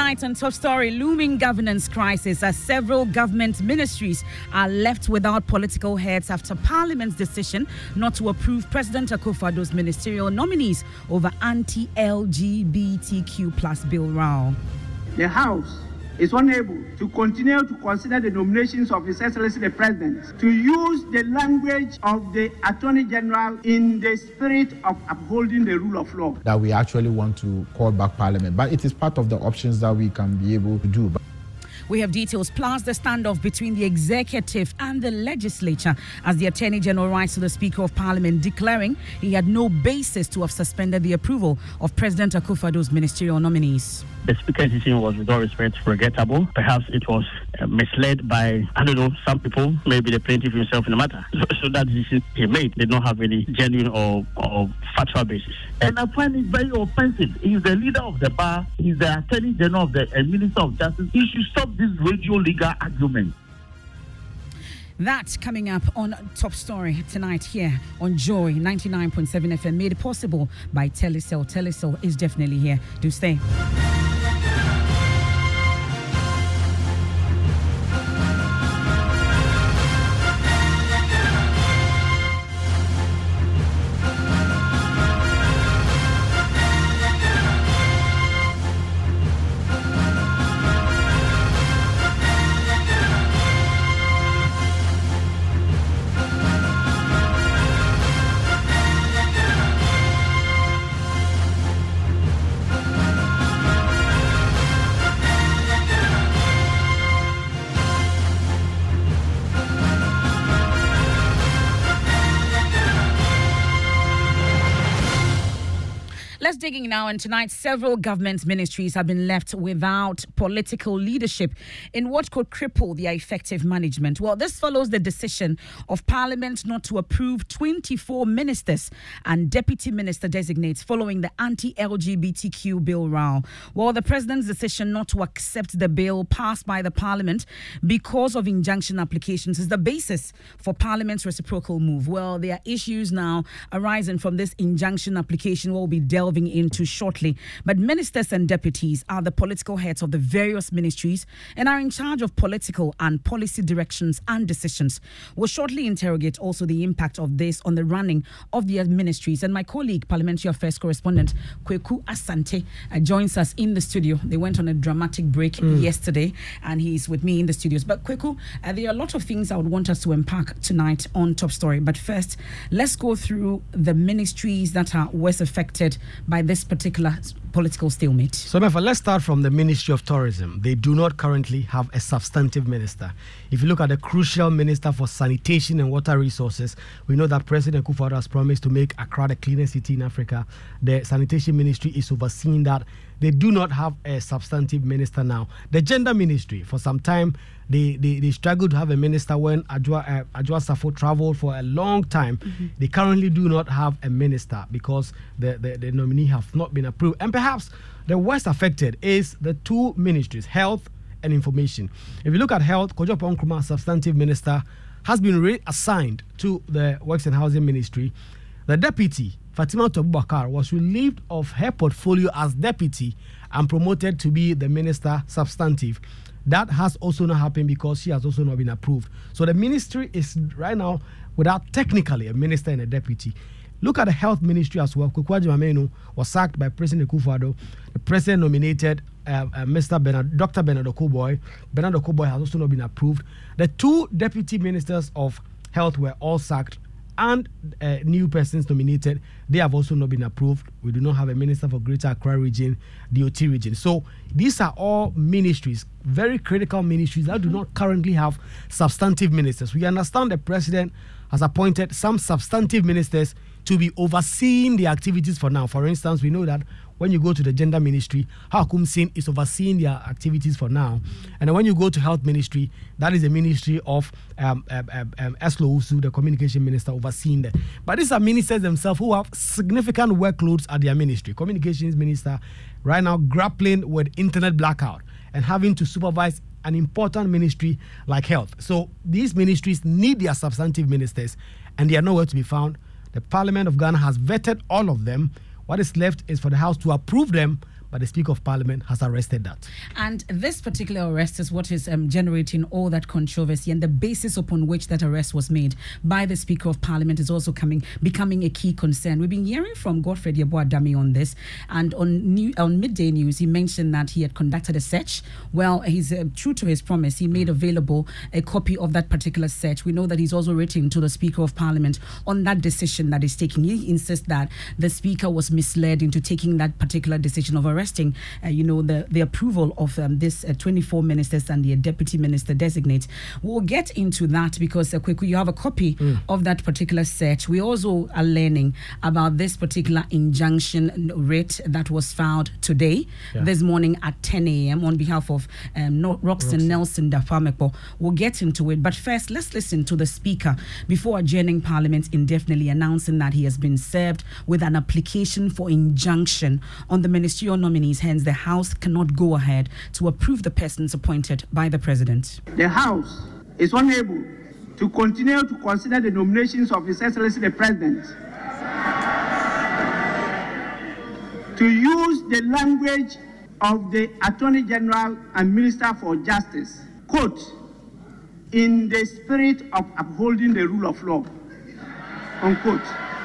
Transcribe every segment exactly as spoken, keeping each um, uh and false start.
Tonight on Top Story, looming governance crisis as several government ministries are left without political heads after Parliament's decision not to approve President Akufo-Addo's ministerial nominees over anti-L G B T Q plus bill row. The House is unable to continue to consider the nominations of His Excellency the President to use the language of the Attorney General in the spirit of upholding the rule of law. That we actually want to call back Parliament, but it is part of the options that we can be able to do. We have details plus the standoff between the executive and the legislature as the Attorney General writes to the Speaker of Parliament declaring he had no basis to have suspended the approval of President Akufo-Addo's ministerial nominees. The Speaker's decision was, with all respect, regrettable. Perhaps it was uh, misled by, I don't know, some people, maybe the plaintiff himself in the matter. So, so that decision he made did not have any genuine or, or factual basis. And I find it very offensive. He's the leader of the bar, he's the Attorney General of the uh, Minister of Justice. He should stop this radio legal argument. That coming up on Top Story tonight here on Joy ninety-nine point seven F M, made possible by Telecel. Telecel is definitely here. Do stay. Let's digging now, and tonight several government ministries have been left without political leadership in what could cripple their effective management. Well, this follows the decision of Parliament not to approve twenty-four ministers and deputy minister designates following the anti-L G B T Q bill row. Well, the President's decision not to accept the bill passed by the Parliament because of injunction applications is the basis for Parliament's reciprocal move. Well, there are issues now arising from this injunction application we'll be delving into shortly. But ministers and deputies are the political heads of the various ministries and are in charge of political and policy directions and decisions. We'll shortly interrogate also the impact of this on the running of the ministries. And my colleague, Parliamentary Affairs correspondent Kweku Asante, uh, joins us in the studio. They went on a dramatic break mm. yesterday, and he's with me in the studios. But Kweku, uh, there are a lot of things I would want us to unpack tonight on Top Story. But first, let's go through the ministries that are worst affected by this particular political stalemate. So, therefore, let's start from the Ministry of Tourism. They do not currently have a substantive minister. If you look at the crucial Minister for Sanitation and Water Resources, we know that President Akufo-Addo has promised to make Accra the cleanest city in Africa. The Sanitation Ministry is overseeing that. They do not have a substantive minister now. The Gender Ministry, for some time, they they, they struggled to have a minister when Adwoa, uh, Adwoa Safo traveled for a long time. Mm-hmm. They currently do not have a minister because the, the, the nominee have not been approved. And perhaps the worst affected is the two ministries, Health and Information. If you look at Health, Kojo Nkrumah, substantive minister, has been reassigned to the Works and Housing Ministry. The deputy, Fatima Abubakar, was relieved of her portfolio as deputy and promoted to be the minister substantive. That has also not happened because she has also not been approved. So the ministry is right now without technically a minister and a deputy. Look at the Health Ministry as well. Kweku Agyeman was sacked by President Akufo-Addo. The president nominated uh, uh, Mister Bernard, Doctor Bernard Okoboy. Bernard Okoboy has also not been approved. The two deputy ministers of health were all sacked, and uh, new persons nominated. They have also not been approved. We do not have a minister for Greater Accra region, D O T region. So these are all ministries, very critical ministries that do not currently have substantive ministers. We understand the president has appointed some substantive ministers to be overseeing the activities for now. For instance, we know that when you go to the Gender Ministry, Hakum Singh is overseeing their activities for now. And then when you go to Health Ministry, that is the Ministry of um, um, um, Eslo Usu, the Communication Minister, overseeing them. But these are ministers themselves who have significant workloads at their ministry. Communications Minister right now grappling with internet blackout and having to supervise an important ministry like Health. So these ministries need their substantive ministers, and they are nowhere to be found. The Parliament of Ghana has vetted all of them. What is left is for the House to approve them, but the Speaker of Parliament has arrested that. And this particular arrest is what is um, generating all that controversy, and the basis upon which that arrest was made by the Speaker of Parliament is also coming becoming a key concern. We've been hearing from Godfred Yeboah-Dame on this, and on new, on Midday News, he mentioned that he had conducted a search. Well, he's uh, true to his promise. He made available a copy of that particular search. We know that he's also written to the Speaker of Parliament on that decision that he's taking. He insists that the Speaker was misled into taking that particular decision of arresting, uh, you know, the, the approval of um, this uh, twenty-four ministers and the deputy minister designate. We'll get into that because, uh, quickly, you have a copy mm. of that particular search. We also are learning about this particular injunction writ that was filed today, yeah. this morning at ten a.m. on behalf of um, no- Roxton Nelson Dapamepo. We'll get into it. But first, let's listen to the Speaker before adjourning Parliament indefinitely, announcing that he has been served with an application for injunction on the ministerial nominees. Hence, the House cannot go ahead to approve the persons appointed by the President. The House is unable to continue to consider the nominations of His Excellency the President, to use the language of the Attorney General and Minister for Justice, quote, in the spirit of upholding the rule of law, unquote,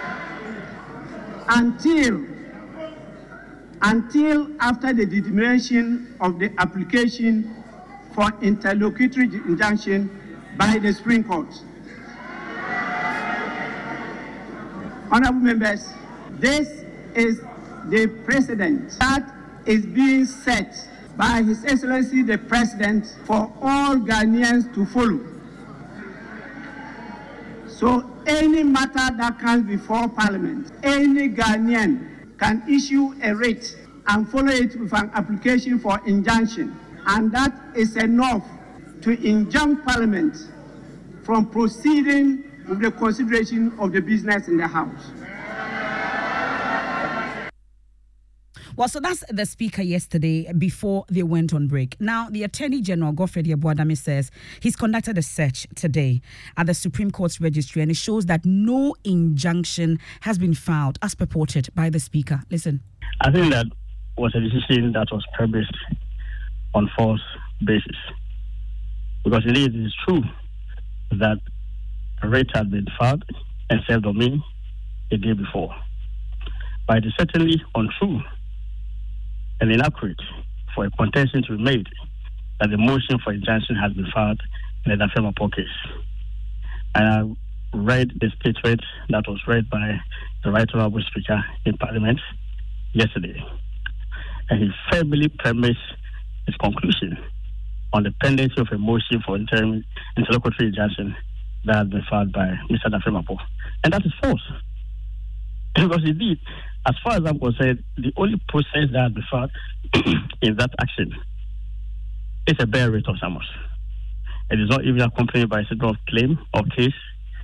until, until after the determination of the application for interlocutory injunction by the Supreme Court. Honorable members, this is the precedent that is being set by His Excellency the President for all Ghanaians to follow. So any matter that comes before Parliament, any Ghanaian can issue a writ and follow it with an application for injunction, and that is enough to injunct Parliament from proceeding with the consideration of the business in the House. Well, so that's the Speaker yesterday before they went on break. Now, the Attorney General, Godfred Yeboah-Dame, says he's conducted a search today at the Supreme Court's registry, and it shows that no injunction has been filed as purported by the Speaker. Listen. I think that was a decision that was premised on false basis. Because indeed it is true that a writ had been filed and served on me the day before. But it is certainly untrue and inaccurate for a contention to be made that the motion for injunction has been filed in the Dapamepo case. And I read the statement that was read by the Right Honourable Speaker in Parliament yesterday. And he firmly premised his conclusion on the pendency of a motion for interim interlocutory injunction that has been filed by Mister Dapamepo. And that is false. Because indeed, as far as I'm concerned, the only process that has been filed in that action is a bare writ of summons. It is not even accompanied by a statement of claim or case.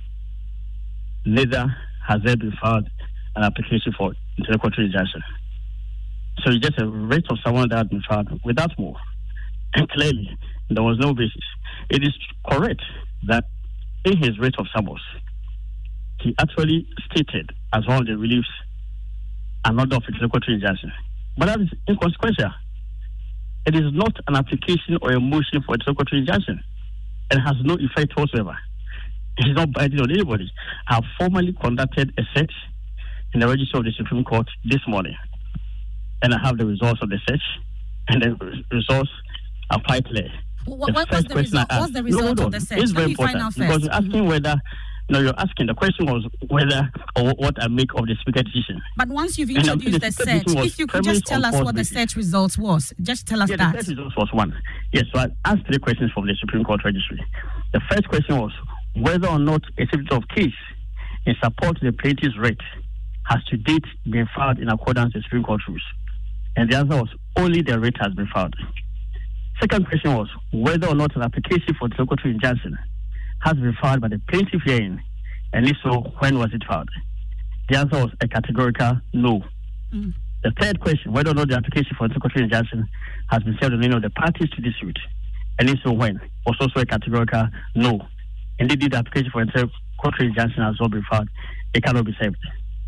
Neither has there been filed an application for interlocutory injunction. So it's just a writ of someone that has been filed without more. And clearly, there was no basis. It is correct that in his writ of summons, he actually stated as one of the reliefs an order of interlocutory injunction. But that is inconsequential. It is not an application or a motion for interlocutory injunction. It has no effect whatsoever. It is not binding on anybody. I have formally conducted a search in the registry of the Supreme Court this morning. And I have the results of the search, and the results are quite clear. What, what was the result? Asked, What's the result no, no, of the search? It's very Let me find important out because first. you're asking Mm-hmm. whether. No, you're asking. The question was whether or what I make of the Speaker decision. But once you've And introduced the the Speaker search, decision was if you could just premised tell on us false what the basis. search results was. Just tell us Yeah, that. the search results was one. Yes, so I asked three questions from the Supreme Court registry. The first question was whether or not a certificate of case in support of the plaintiff's writ has to date been filed in accordance with Supreme Court rules. And the answer was only the writ has been filed. Second question was whether or not an application for interlocutory injunction has been filed by the plaintiff herein, and if so, when was it filed? The answer was a categorical no. Mm. The third question, whether or not the application for interlocutory injunction has been served on any of the parties to this suit, and if so, when, was also a categorical no. Indeed, the application for interlocutory injunction has not been filed, it cannot be served.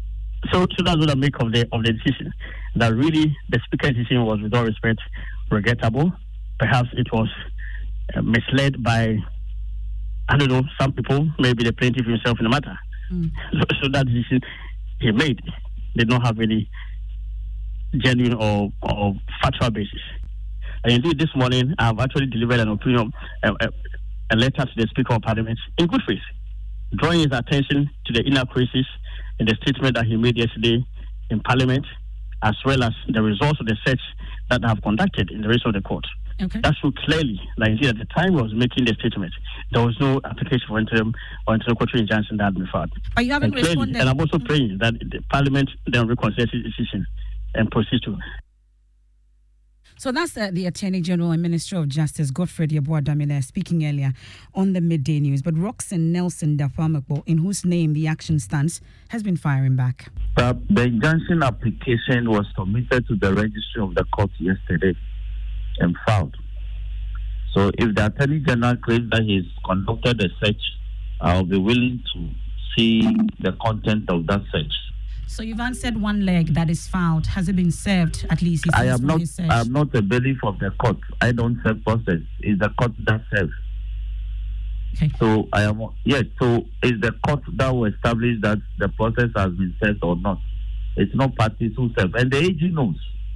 So, so that's what I make of the of the decision. That really the speaker's decision was, with all respect, regrettable. Perhaps it was uh, misled by, I don't know, some people, maybe the plaintiff himself in the matter. Mm. So, so that decision he made did not have any genuine or, or factual basis. And indeed, this morning, I've actually delivered an opinion, a, a, a letter to the Speaker of Parliament in good faith, drawing his attention to the inaccuracies in the statement that he made yesterday in Parliament, as well as the results of the search that I have conducted in the rest of the court. Okay. That showed clearly that indeed at the time he was making the statement, there was no application for interim or interlocutory injunction that had been filed. But you haven't and, clearly, responded. and I'm also praying that the Parliament then reconsiders its decision and proceeds to. So that's uh, the Attorney General and Minister of Justice, Godfred Yeboah-Damileh, speaking earlier on the Midday News. But Roxanne Nelson Dapaah-Amarkpo, in whose name the action stands, has been firing back. Uh, the injunction application was submitted to the registry of the court yesterday and filed. So if the Attorney General claims that he's conducted a search, I'll be willing to see the content of that search. So you've answered one leg that is filed. Has it been served at least? I am not I am not a bailiff of the court. I don't serve process. It's the court that serves. Okay. So I am yes, so it's the court that will establish that the process has been served or not. It's not parties who serve. And the A G knows.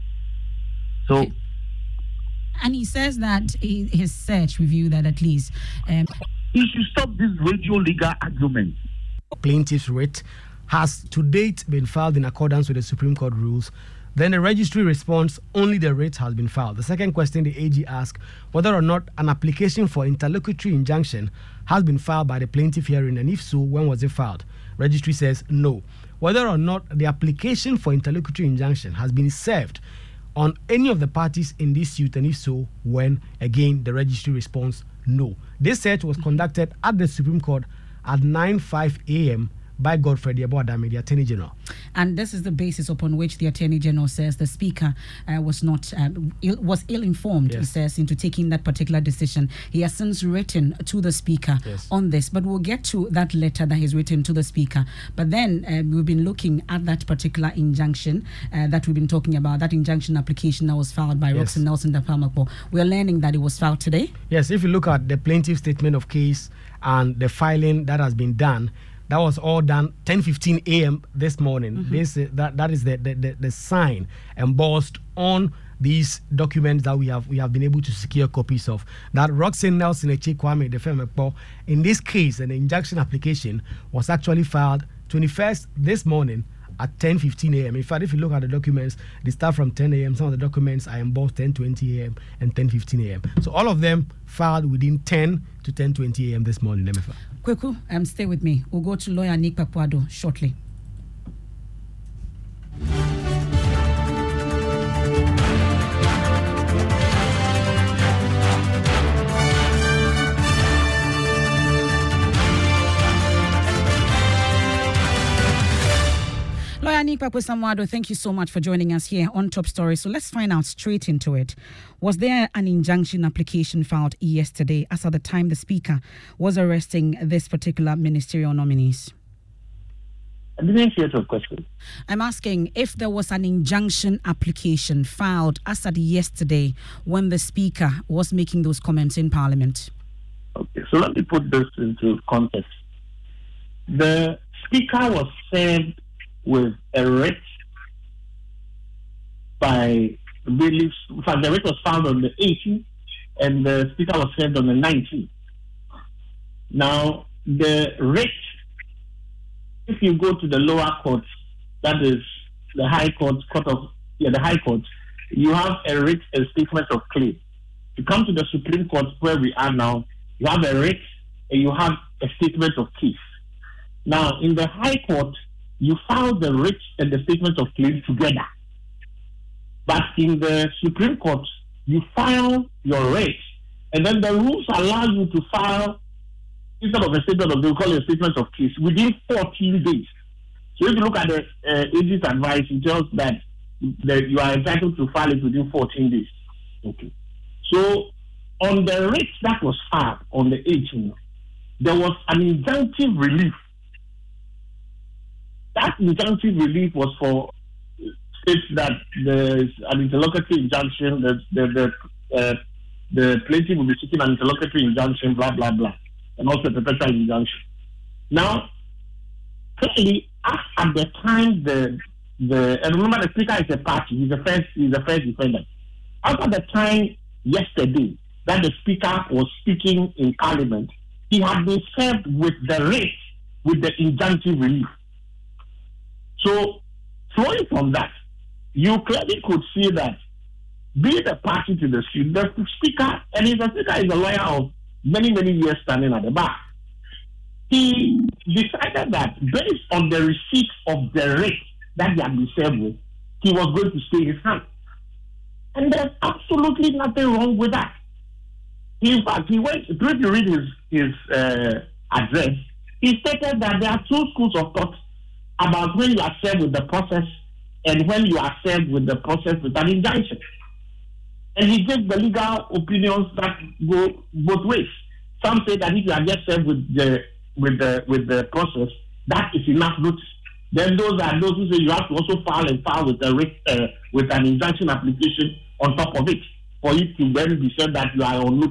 So okay. And he says that his search reviewed that at least um, he should stop this radio legal argument. Plaintiff's writ has to date been filed in accordance with the Supreme Court rules. Then the registry responds, only the writ has been filed. The second question the A G asked, whether or not an application for interlocutory injunction has been filed by the plaintiff hearing, and if so, when was it filed? Registry says no. Whether or not the application for interlocutory injunction has been served on any of the parties in this suit, and if so, when? Again, the registry responds no. This search was conducted at the Supreme Court at nine oh five a.m. by Godfred Yeboah-Damileh, the Attorney General. And this is the basis upon which the Attorney General says the Speaker uh, was not um, Ill, was ill-informed, yes. He says, into taking that particular decision. He has since written to the Speaker yes. on this, but we'll get to that letter that he's written to the Speaker. But then uh, we've been looking at that particular injunction uh, that we've been talking about, that injunction application that was filed by yes. Roxanne Nelson Dapaah-Amarkpo. We're learning that it was filed today. Yes, if you look at the plaintiff's statement of case and the filing that has been done, that was all done ten fifteen a.m. this morning. Mm-hmm. This uh, that that is the, the, the, the sign embossed on these documents that we have we have been able to secure copies of. That Roxanne Nelson Kwame Dapaah-Amarkpo, in this case, an injunction application was actually filed twenty-first this morning at ten fifteen a.m. In fact, if you look at the documents, they start from ten a.m. Some of the documents are embossed ten twenty a.m. and ten fifteen a.m. So all of them filed within ten to ten twenty a.m. this morning. Let me file. Kweku, um, stay with me. We'll go to lawyer Nick Papuado shortly. Lawyer Nick Papuado, thank you so much for joining us here on Top Story. So let's find out straight into it. Was there an injunction application filed yesterday as at the time the Speaker was arresting this particular ministerial nominees? I didn't hear your question. I'm asking if there was an injunction application filed as at yesterday when the Speaker was making those comments in Parliament. Okay, so let me put this into context. The Speaker was served with a writ by bailiffs. In fact, the writ was found on the eighteenth and the Speaker was served on the nineteenth. Now, the writ, if you go to the lower court, that is the High Court, court of yeah, the High Court, you have a writ, a statement of claim. You come to the Supreme Court where we are now, you have a writ and you have a statement of case. Now, in the High Court, you file the writ and the statement of claim together. But in the Supreme Court, you file your writ, and then the rules allow you to file, instead of a statement of, they call it a statement of case, within fourteen days. So if you look at the uh, A G's advice, it tells that, that you are entitled to file it within fourteen days. Okay. So on the writ that was filed on the eighteenth, there was an injunctive relief that injunctive relief was for states that there's an interlocutory injunction, the the the, uh, the plaintiff will be seeking an interlocutory injunction, blah blah blah, and also a perpetual injunction. Now, clearly, at the time the the and remember the speaker is a party, he's the first he's the first defendant. After the time yesterday that the speaker was speaking in Parliament, he had been served with the writ with the injunctive relief. So, flowing from that, you clearly could see that being the party to the suit, the speaker, and the speaker is a lawyer of many, many years standing at the bar. He decided that based on the receipt of the writ that he had been served with, he was going to stay his hand. And there's absolutely nothing wrong with that. In fact, he went, if you read his, his uh, address, he stated that there are two schools of thought about when you are served with the process and when you are served with the process with an injunction. And he gave the legal opinions that go both ways. Some say that if you are just served with the with the with the process, that is enough notice. Then those are those who say you have to also file and file with the uh, with an injunction application on top of it for it to then be said that you are on notice.